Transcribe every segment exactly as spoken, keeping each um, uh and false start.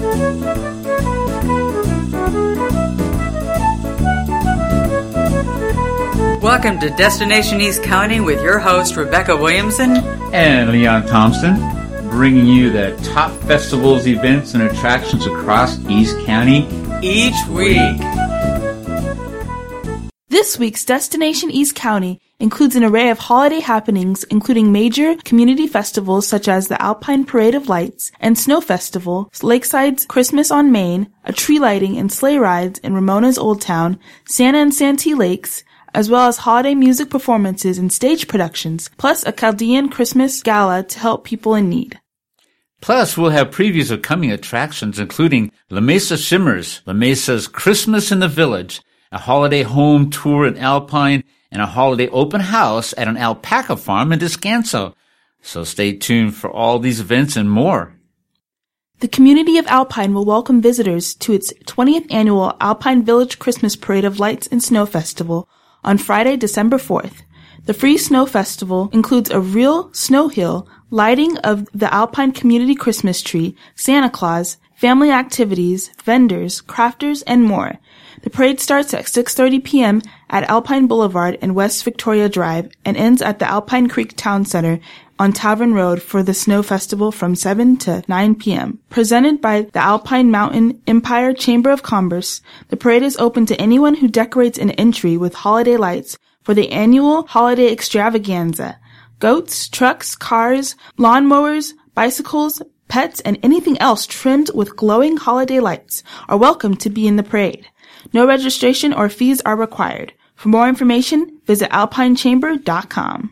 Welcome to Destination East County with your host, Rebecca Williamson and Leon Thompson, bringing you the top festivals, events, and attractions across East County each week. This week's Destination East County includes an array of holiday happenings, including major community festivals such as the Alpine Parade of Lights and Snow Festival, Lakeside's Christmas on Main, a tree lighting and sleigh rides in Ramona's Old Town, Santa and Santee Lakes, as well as holiday music performances and stage productions, plus a Chaldean Christmas gala to help people in need. Plus, we'll have previews of coming attractions, including La Mesa Shimmers, La Mesa's Christmas in the Village, a holiday home tour in Alpine, and a holiday open house at an alpaca farm in Descanso. So stay tuned for all these events and more. The community of Alpine will welcome visitors to its twentieth annual Alpine Village Christmas Parade of Lights and Snow Festival on Friday, December fourth. The free snow festival includes a real snow hill, lighting of the Alpine Community Christmas tree, Santa Claus, family activities, vendors, crafters, and more. The parade starts at six thirty p.m. at Alpine Boulevard and West Victoria Drive and ends at the Alpine Creek Town Center on Tavern Road for the Snow Festival from seven to nine p.m. Presented by the Alpine Mountain Empire Chamber of Commerce, the parade is open to anyone who decorates an entry with holiday lights for the annual holiday extravaganza. Goats, trucks, cars, lawnmowers, bicycles, pets, and anything else trimmed with glowing holiday lights are welcome to be in the parade. No registration or fees are required. For more information, visit alpine chamber dot com.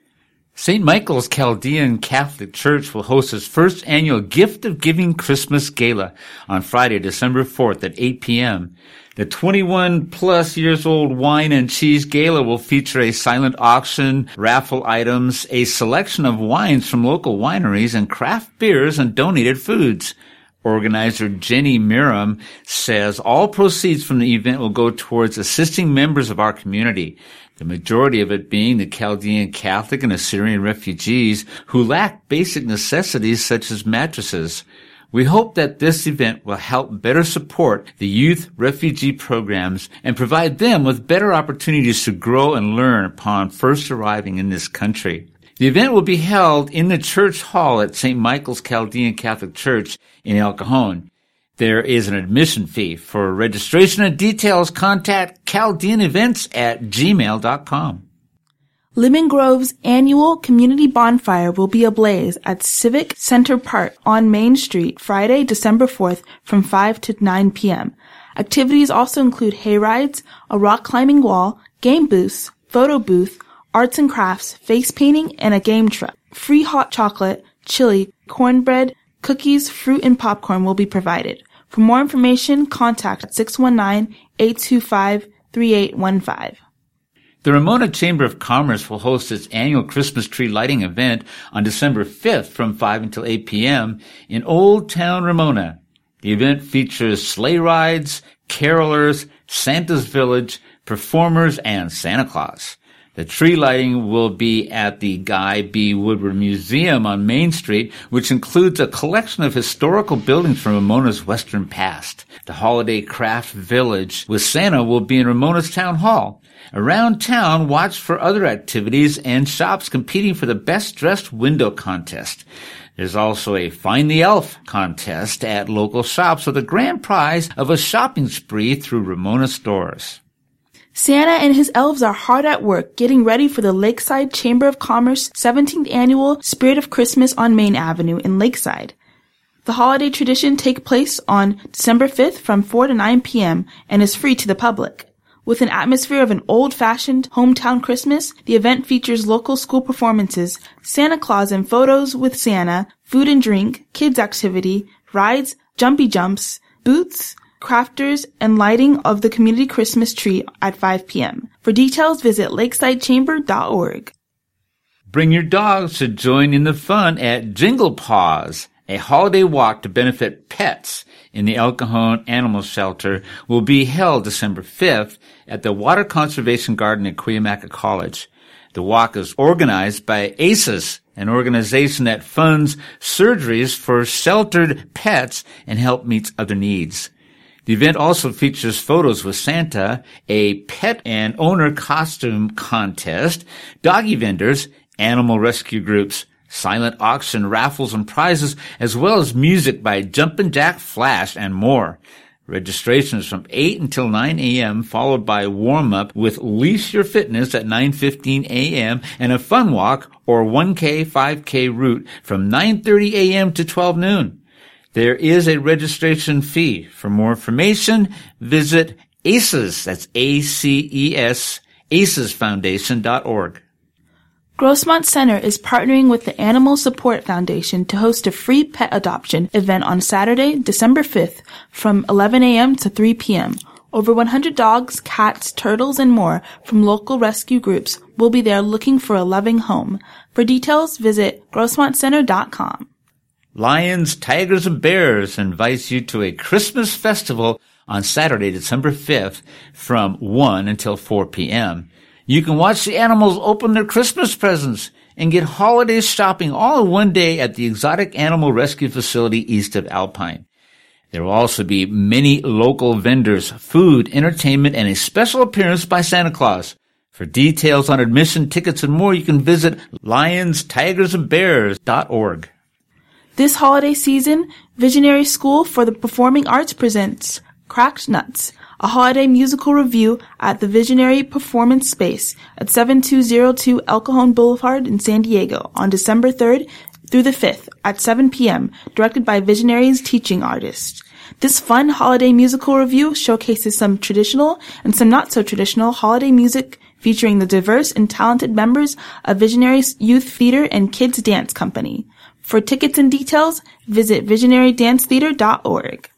Saint Michael's Chaldean Catholic Church will host its first annual Gift of Giving Christmas Gala on Friday, December fourth at eight p.m. The twenty-one plus years old wine and cheese gala will feature a silent auction, raffle items, a selection of wines from local wineries, and craft beers and donated foods. Organizer Jenny Miram says all proceeds from the event will go towards assisting members of our community, the majority of it being the Chaldean Catholic and Assyrian refugees who lack basic necessities such as mattresses. We hope that this event will help better support the youth refugee programs and provide them with better opportunities to grow and learn upon first arriving in this country. The event will be held in the church hall at Saint Michael's Chaldean Catholic Church in El Cajon. There is an admission fee. For registration and details, contact chaldean events at gmail dot com. Lemon Grove's annual community bonfire will be ablaze at Civic Center Park on Main Street Friday, December fourth from five to nine p.m. Activities also include hay rides, a rock climbing wall, game booths, photo booth, arts and crafts, face painting, and a game truck. Free hot chocolate, chili, cornbread, cookies, fruit, and popcorn will be provided. For more information, contact six one nine, eight two five, three eight one five. The Ramona Chamber of Commerce will host its annual Christmas tree lighting event on December fifth from five until eight p.m. in Old Town Ramona. The event features sleigh rides, carolers, Santa's Village, performers, and Santa Claus. The tree lighting will be at the Guy B. Woodward Museum on Main Street, which includes a collection of historical buildings from Ramona's western past. The Holiday Craft Village with Santa will be in Ramona's Town Hall. Around town, watch for other activities and shops competing for the Best Dressed Window Contest. There's also a Find the Elf contest at local shops with a grand prize of a shopping spree through Ramona stores. Santa and his elves are hard at work getting ready for the Lakeside Chamber of Commerce seventeenth Annual Spirit of Christmas on Main Avenue in Lakeside. The holiday tradition takes place on December fifth from four to nine p.m. and is free to the public. With an atmosphere of an old-fashioned hometown Christmas, the event features local school performances, Santa Claus and photos with Santa, food and drink, kids activity, rides, jumpy jumps, booths, crafters, and lighting of the community Christmas tree at five p.m. For details, visit lakeside chamber dot org. Bring your dogs to join in the fun at Jingle Paws. A holiday walk to benefit pets in the El Cajon Animal Shelter will be held December fifth at the Water Conservation Garden at Cuyamaca College. The walk is organized by A C E S, an organization that funds surgeries for sheltered pets and help meet other needs. The event also features photos with Santa, a pet and owner costume contest, doggy vendors, animal rescue groups, silent auction, raffles, and prizes, as well as music by Jumpin' Jack Flash and more. Registration is from eight until nine a.m., followed by warm-up with Leash Your Fitness at nine fifteen a.m. and a fun walk or one K, five K route from nine thirty a.m. to twelve noon. There is a registration fee. For more information, visit A C E S, that's A C E S, A C E S foundation dot org. Grossmont Center is partnering with the Animal Support Foundation to host a free pet adoption event on Saturday, December fifth from eleven a.m. to three p.m. Over one hundred dogs, cats, turtles, and more from local rescue groups will be there looking for a loving home. For details, visit grossmont center dot com. Lions, Tigers, and Bears invites you to a Christmas festival on Saturday, December fifth from one until four p.m. You can watch the animals open their Christmas presents and get holiday shopping all in one day at the Exotic Animal Rescue Facility east of Alpine. There will also be many local vendors, food, entertainment, and a special appearance by Santa Claus. For details on admission, tickets, and more, you can visit lions tigers and bears dot org. This holiday season, Visionary School for the Performing Arts presents Cracked Nuts, a holiday musical review at the Visionary Performance Space at seven two zero two El Cajon Boulevard in San Diego on December third through the fifth at seven p.m., directed by Visionary's teaching artist. This fun holiday musical review showcases some traditional and some not-so-traditional holiday music featuring the diverse and talented members of Visionary's Youth Theater and Kids Dance Company. For tickets and details, visit visionary dance theater dot org.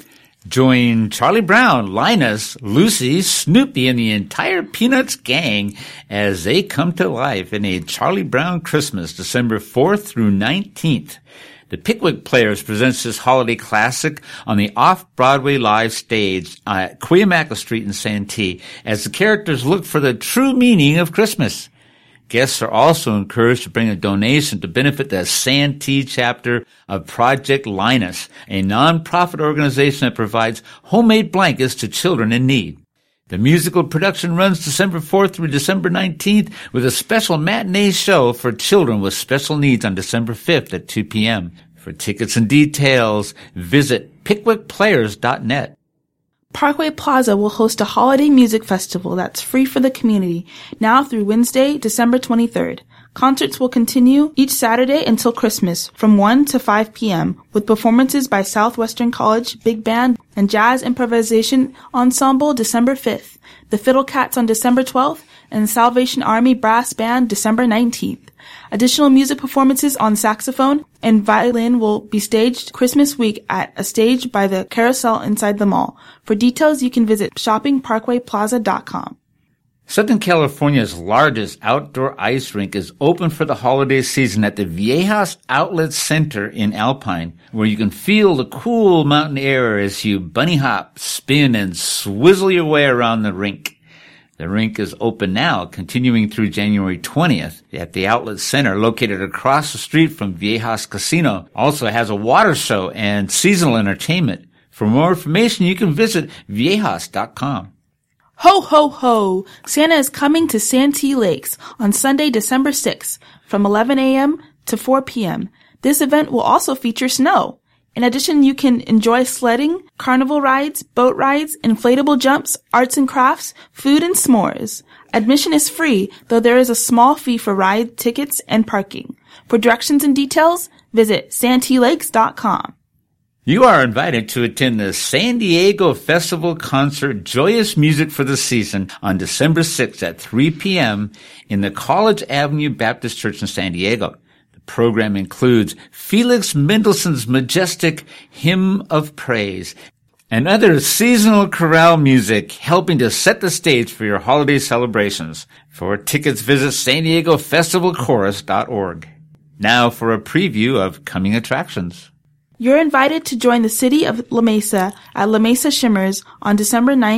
Join Charlie Brown, Linus, Lucy, Snoopy, and the entire Peanuts gang as they come to life in a Charlie Brown Christmas, December fourth through nineteenth. The Pickwick Players presents this holiday classic on the Off-Broadway live stage at Cuyamaca Street in Santee as the characters look for the true meaning of Christmas. Guests are also encouraged to bring a donation to benefit the Santee chapter of Project Linus, a nonprofit organization that provides homemade blankets to children in need. The musical production runs December fourth through December nineteenth with a special matinee show for children with special needs on December fifth at two p.m. For tickets and details, visit pickwick players dot net. Parkway Plaza will host a holiday music festival that's free for the community now through Wednesday, December twenty-third. Concerts will continue each Saturday until Christmas from one to five p.m. with performances by Southwestern College Big Band and Jazz Improvisation Ensemble December fifth, the Fiddle Cats on December twelfth, and Salvation Army Brass Band December nineteenth. Additional music performances on saxophone and violin will be staged Christmas week at a stage by the Carousel inside the mall. For details, you can visit shopping parkway plaza dot com. Southern California's largest outdoor ice rink is open for the holiday season at the Viejas Outlet Center in Alpine, where you can feel the cool mountain air as you bunny hop, spin, and swizzle your way around the rink. The rink is open now, continuing through January twentieth at the Outlet Center located across the street from Viejas Casino. Also has a water show and seasonal entertainment. For more information, you can visit viejas dot com. Ho, ho, ho! Santa is coming to Santee Lakes on Sunday, December sixth from eleven a.m. to four p.m. This event will also feature snow. In addition, you can enjoy sledding, carnival rides, boat rides, inflatable jumps, arts and crafts, food, and s'mores. Admission is free, though there is a small fee for ride tickets and parking. For directions and details, visit santee lakes dot com. You are invited to attend the San Diego Festival Concert Joyous Music for the Season on December sixth at three p.m. in the College Avenue Baptist Church in San Diego. Program includes Felix Mendelssohn's majestic Hymn of Praise and other seasonal chorale music helping to set the stage for your holiday celebrations. For tickets, visit san diego festival chorus dot org. Now for a preview of coming attractions. You're invited to join the city of La Mesa at La Mesa Shimmers on December ninth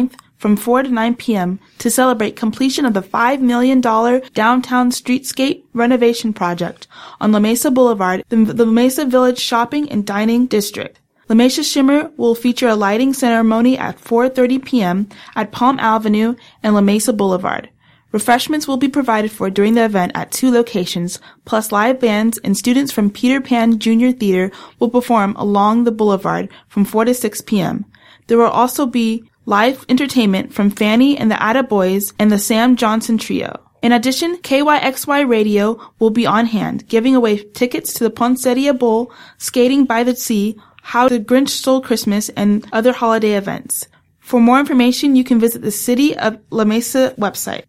from four to nine p.m. to celebrate completion of the five million dollars downtown streetscape renovation project on La Mesa Boulevard, the, the La Mesa Village Shopping and Dining District. La Mesa Shimmer will feature a lighting ceremony at four thirty p.m. at Palm Avenue and La Mesa Boulevard. Refreshments will be provided for during the event at two locations, plus live bands and students from Peter Pan Junior Theater will perform along the boulevard from four to six p.m. There will also be live entertainment from Fanny and the Attaboys and the Sam Johnson Trio. In addition, K Y X Y Radio will be on hand, giving away tickets to the Poinsettia Bowl, Skating by the Sea, How the Grinch Stole Christmas, and other holiday events. For more information, you can visit the City of La Mesa website.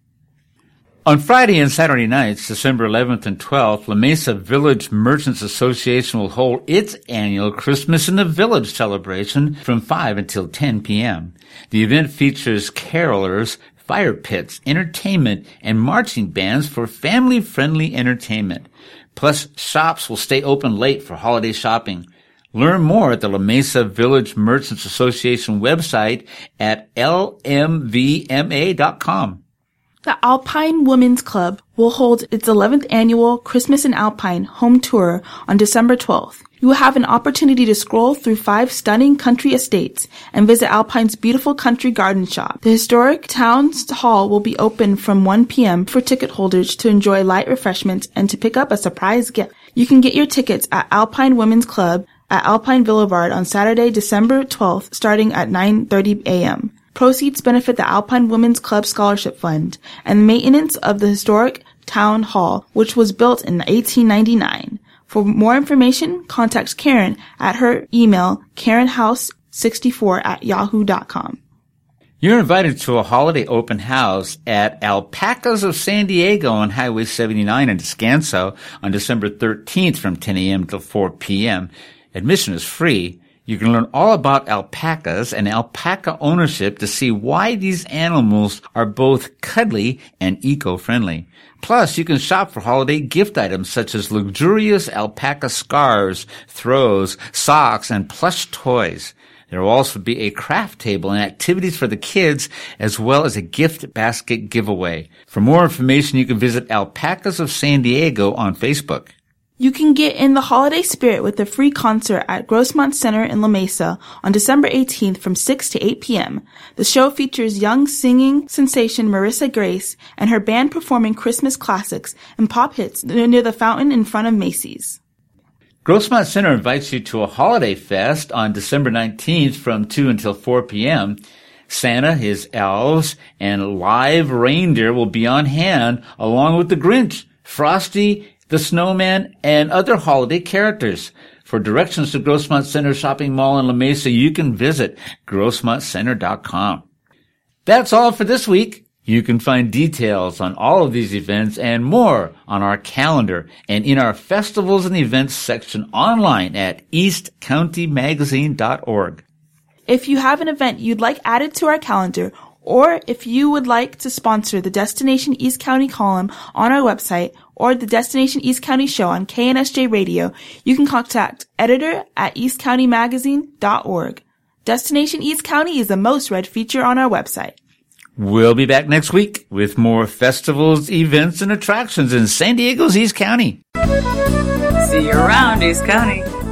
On Friday and Saturday nights, December eleventh and twelfth, La Mesa Village Merchants Association will hold its annual Christmas in the Village celebration from five until ten p.m. The event features carolers, fire pits, entertainment, and marching bands for family-friendly entertainment. Plus, shops will stay open late for holiday shopping. Learn more at the La Mesa Village Merchants Association website at L M V M A dot com. The Alpine Women's Club will hold its eleventh annual Christmas in Alpine home tour on December twelfth. You will have an opportunity to scroll through five stunning country estates and visit Alpine's beautiful country garden shop. The historic town hall will be open from one p.m. for ticket holders to enjoy light refreshments and to pick up a surprise gift. You can get your tickets at Alpine Women's Club at Alpine Boulevard on Saturday, December twelfth, starting at nine thirty a.m. Proceeds benefit the Alpine Women's Club Scholarship Fund and maintenance of the historic town hall, which was built in eighteen ninety-nine. For more information, contact Karen at her email, karen house sixty-four at yahoo dot com. You're invited to a holiday open house at Alpacas of San Diego on Highway seventy-nine in Descanso on December thirteenth from ten a.m. till four p.m. Admission is free. You can learn all about alpacas and alpaca ownership to see why these animals are both cuddly and eco-friendly. Plus, you can shop for holiday gift items such as luxurious alpaca scarves, throws, socks, and plush toys. There will also be a craft table and activities for the kids, as well as a gift basket giveaway. For more information, you can visit Alpacas of San Diego on Facebook. You can get in the holiday spirit with a free concert at Grossmont Center in La Mesa on December eighteenth from six to eight p.m. The show features young singing sensation Marissa Grace and her band performing Christmas classics and pop hits near the fountain in front of Macy's. Grossmont Center invites you to a holiday fest on December nineteenth from two until four p.m. Santa, his elves, and live reindeer will be on hand along with the Grinch, Frosty, the Snowman, and other holiday characters. For directions to Grossmont Center Shopping Mall in La Mesa, you can visit grossmont center dot com. That's all for this week. You can find details on all of these events and more on our calendar and in our festivals and events section online at east county magazine dot org. If you have an event you'd like added to our calendar, or if you would like to sponsor the Destination East County column on our website or the Destination East County show on K N S J Radio, you can contact editor at east county magazine dot org. Destination East County is the most read feature on our website. We'll be back next week with more festivals, events, and attractions in San Diego's East County. See you around, East County.